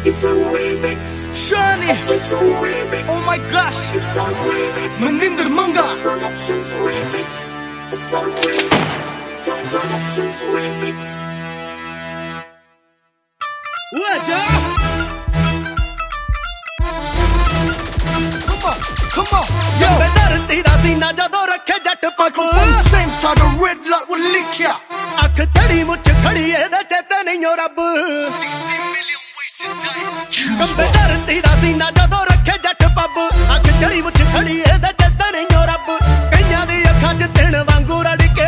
It's a remix. Shani. It's a remix. Oh my gosh. It's a remix. Maninder Manga. Productions remix. It's a remix. Top Productions remix. Waja. Come on. Yo. धरती दा सीना जदों रखे जट पग Center the red light will lick ya. अख तड़ी मुछ खड़ी एदे चेते नहीं रब 60 million wasted time. कंबे धरती दा सीना जदों रखे जट पग अख तड़ी मुछ खड़ी एदे चेते नहीं रब कईयां दी अखां च दिन वांगू रड़के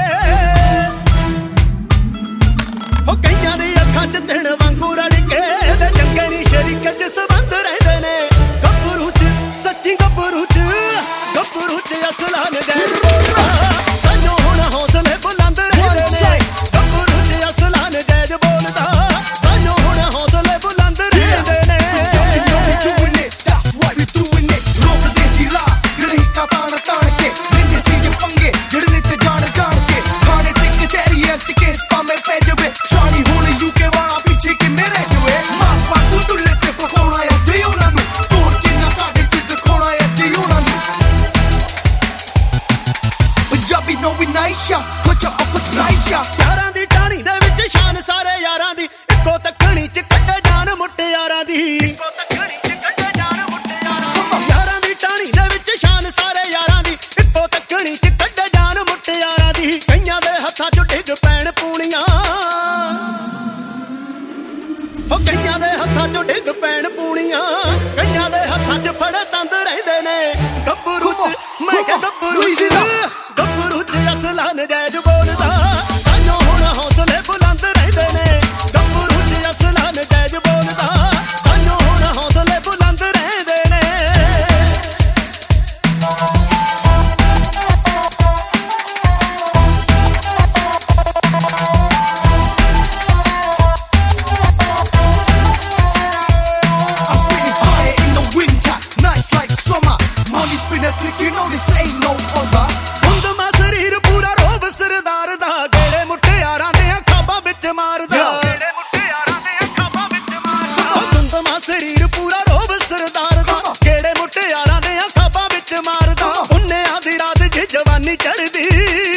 ओ कईयां दी अखां च दिन वांगू रड़के एदे चंगे नी शरीक जिस बंद रहंदे ने गब्बरू च सच्ची गब्बरू च असलान दे ताजो हुण हौसले बुलंद रहंदे ने गब्बरू च असलान जैज बोलदा ताजो हुण हौसले बुलंद रहंदे ने Doing it, that's right, we doing it. Look desi la, ਜਿਹੜੇ ਕਾ ਤਾਣ ਕੇ ਲੈਂਦੇ ਸੀ ਜੇ ਪੰਗੇ ਜਿਹੜੇ ਨੇ ਤੇ ਜਾਣ ਕੇ ਖਾਣੇ ਤੇ ਕਚਹਿਰੀਆਂ ਚ ਕੇਸ ਪਾਵੇਂ ਪੈ ਜਾਵੇ ਸ਼ਾਨੀ ਹੁਣ ਯੂਕੇ ਵਾਲਾ ਪਿੱਛੇ ਕਿੰਨੇ ਰਹਿ ਜਾਵੇ ਮਾਸ ਵਾਂਗੂ ਤੁੱਲੇ ਤੇ ਪਕਾਉਣਾ ਹੈ ਜੇ ਉਹਨਾਂ ਨੂੰ ਤੋੜ ਕੇ ਨਾ ਸਾਡੇ ਚ ਦਿਖਾਉਣਾ ਹੈ ਜੇ ਉਹਨਾਂ ਨੂੰ ਪੰਜਾਬੀ ਨੋ ਵੀ ਨਾਈਸ਼ਾ ਕੁਛ ਅਪ ਸਲਾਈਸ਼ਾ ਯਾਰਾਂ ਦੀ ਟਾਣੀ ਦੇ ਵਿੱਚ ਸ਼ਾਨ ਸਾਰੇ ਯਾਰਾਂ ਦੀ ਇੱਕੋ ਤੱਕਣੀ ਚ ਕੱਢੇ ਜਾਨ ਮੁੱਟਿਆਰਾਂ ਦੀ ਇੱਕੋ ਤੱਕਣੀ ਚ ਕੱਢੇ ਜਾਨ ਮੁੱਟਿਆਰਾਂ ਯਾਰਾਂ ਦੀ ਟਾਣੀ ਦੇ ਵਿੱਚ ਸ਼ਾਨ ਸਾਰੇ ਯਾਰਾਂ ਦੀ ਇੱਕੋ ਤੱਕਣੀ ਚ ਕੱਢੇ ਜਾਨ ਮੁੱਟਿਆਰਾਂ ਦੀ ਕਈਆਂ ਦੇ ਹੱਥਾਂ 'ਚ ਡਿੱਗ ਪੈਣ ਪੂਣੀਆਂ ਉਹ ਕਈਆਂ ਦੇ ਹੱਥਾਂ 'ਚ ਡਿੱਗ ਪੈਣ ਪੂਣੀਆਂ ਕਈਆਂ ਦੇ ਹੱਥਾਂ 'ਚ ਫੜੇ ਤੰਦ ਰਹਿੰਦੇ ਨੇ ਗੱਭਰੂ 'ਚ ਮੈਂ ਕਿਹਾ ਗੱਭਰੂ 'ਚ ਅਸਲਾ ਨਜਾਇਜ਼ ਬੋਲਦਾ ਤਾਂਯੋ ਹੁਣ ਹੌਸਲੇ ਬੁਲੰਦ ਰਹਿੰਦੇ ਨੇ ਗੱਭਰੂ 'ਚ ਅਸਲਾ ਨਜਾਇਜ਼ ਬੋਲਦਾ ਤਾਂਯੋ ਹੁਣ ਹੌਸਲੇ ਬੁਲੰਦ ਰਹਿੰਦੇ ਨੇ I'm spitting fire in the winter, nights like summer. Money spin a trick, you know this ain't no other. ਹੁੰਦਮਾ ਸਰੀਰ ਪੂਰਾ ਰੋਬ ਸਰਦਾਰ ਦਾ ਗੇੜੇ ਮੁੱਟਿਆਰਾਂ ਦੇ ਖਾਬਾਂ ਵਿੱਚ ਮਾਰਦਾ ਗੇੜੇ ਮੁੱਟਿਆਰਾਂ ਦੇ ਖਾਬਾਂ ਵਿੱਚ ਮਾਰਦਾ ਹੁੰਦਮਾ ਸਰੀਰ ਪੂਰਾ ਰੋਬ ਸਰਦਾਰ ਦਾ ਗੇੜੇ ਮੁੱਟਿਆਰਾਂ ਦੇ ਖਾਬਾਂ ਵਿੱਚ ਮਾਰਦਾ ਉਨਿਆਂ ਦੀ ਰਾਤ ਜੀ ਜਵਾਨੀ ਚੜ੍ਹਦੀ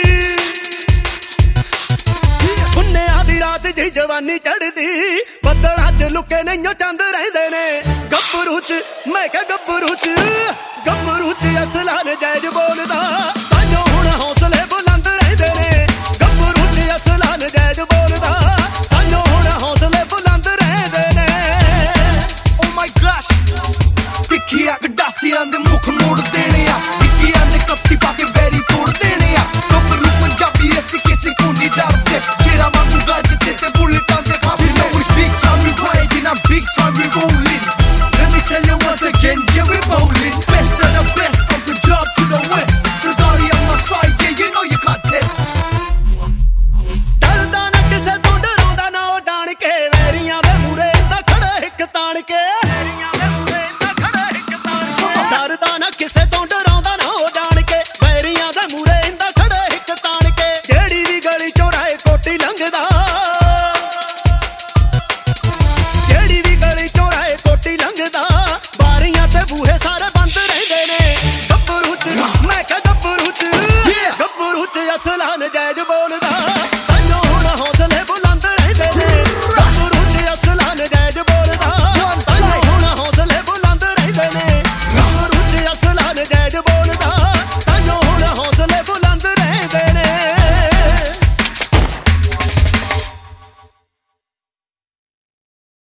ਉਨਿਆਂ ਦੀ ਰਾਤ ਜੀ ਜਵਾਨੀ ਚੜ੍ਹਦੀ ਬੱਦਲਾਂ 'ਚ ਲੁਕੇ ਨਹੀਂਓ ਚੰਦ ਰਹਿੰਦੇ ਨੇ ਗੱਭਰੂ 'ਚ ਮੈਂ ਕਿਹਾ ਗੱਭਰੂ 'ਚ ਅਸਲਾ ਨਜਾਇਜ਼ ਬੋਲਦਾ ਤਾਂਯੋ ਹੁਣ ਹੌਸਲੇ ਬੁਲੰਦ ਰਹਿੰਦੇ ਨੇ ਗੱਭਰੂ 'ਚ ਅਸਲਾ ਨਜਾਇਜ਼ ਬੋਲਦਾ ਤਾਂਯੋ ਹੁਣ ਹੌਸਲੇ ਬੁਲੰਦ ਰਹਿੰਦੇ ਨੇ Oh my gosh, ਟਿੱਕੀਆਂ ਗਡਾਸੀਆਂ ਦੇ ਮੁਖ ਮੋੜ ਦੇਣੇ ਆ ਟਿੱਕੀਆਂ ਦੇ ਕੱਪੀ ਪਾ ਕੇ ਬੈਰੀ ਤੋੜ ਦੇਣੇ ਆ ਗੱਭਰੂ ਪੰਜਾਬੀ ਅਸੀਂ ਕਿਸੇ ਕੋ ਨਹੀਂ ਡਰਦੇ ਸ਼ੇਰਾ ਵਾਂਗੂ ਗੱਜਦੇ ਤੇ ਬੁਲਟਾਂ ਦੇ ਖਾਬੀ know it's big time we riding and big time we rolling. Let me tell you once again, yeah we rolling. Best of the best from the job to the west. Sardari on my side, yeah you know you can't test. ਡਰਦਾ ਨਾ ਕਿਸੇ ਤੋਂ ਡਰਾਉਂਦਾ ਨਾ ਉਹ ਜਾਣ ਕੇ ਵੈਰੀਆਂ ਦੇ ਮੂਰੇ ਤਾਂ ਖੜਾ ਇੱਕ ਤਾਣ ਕੇ